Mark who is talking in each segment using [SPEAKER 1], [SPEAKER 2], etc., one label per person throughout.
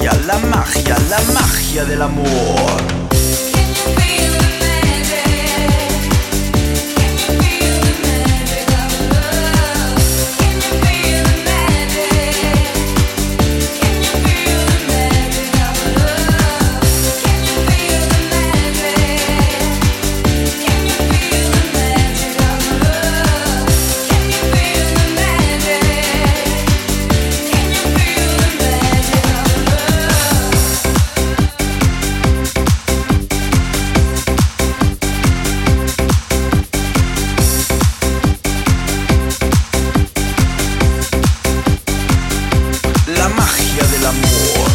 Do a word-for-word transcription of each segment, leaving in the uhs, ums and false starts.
[SPEAKER 1] magia, la magia, la magia del amor. La magia del amor.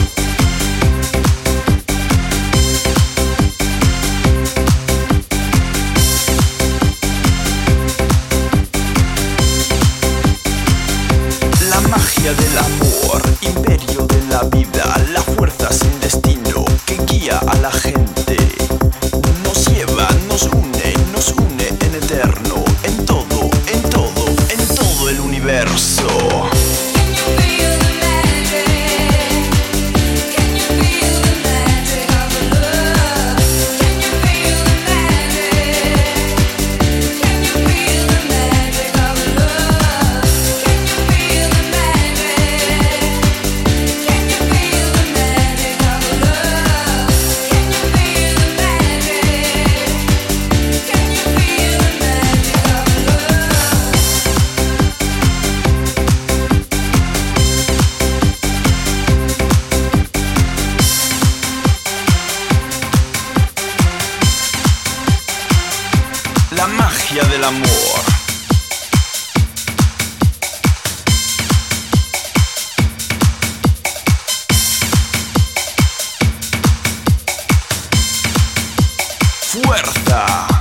[SPEAKER 1] La magia del amor, imperio de la vida, la fuerza sin destino que guía a la gente. Nos lleva, nos une, nos une en eterno, en todo, en todo, en todo el universo. La magia del amor. Fuerza.